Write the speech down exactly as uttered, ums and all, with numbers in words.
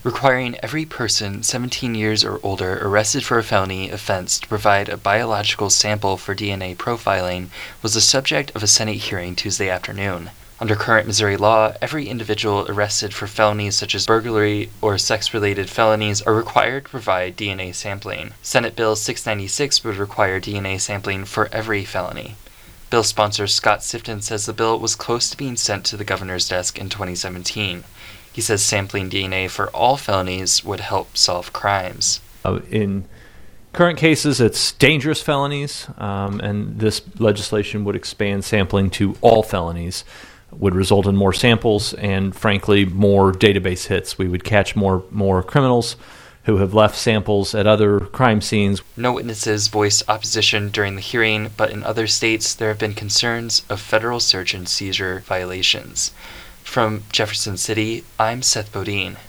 requiring every person seventeen years or older arrested for a felony offense to provide a biological sample for D N A profiling was the subject of a Senate hearing Tuesday afternoon. Under current Missouri law, every individual arrested for felonies such as burglary or sex-related felonies are required to provide D N A sampling. Senate Bill six ninety-six would require D N A sampling for every felony. Bill sponsor Scott Sifton says the bill was close to being sent to the governor's desk in twenty seventeen. He says sampling D N A for all felonies would help solve crimes. Uh, in current cases, it's dangerous felonies, um, and this legislation would expand sampling to all felonies, would result in more samples and, frankly, more database hits. We would catch more, more criminals who have left samples at other crime scenes. No witnesses voiced opposition during the hearing, but in other states there have been concerns of federal search and seizure violations. From Jefferson City, I'm Seth Bodine.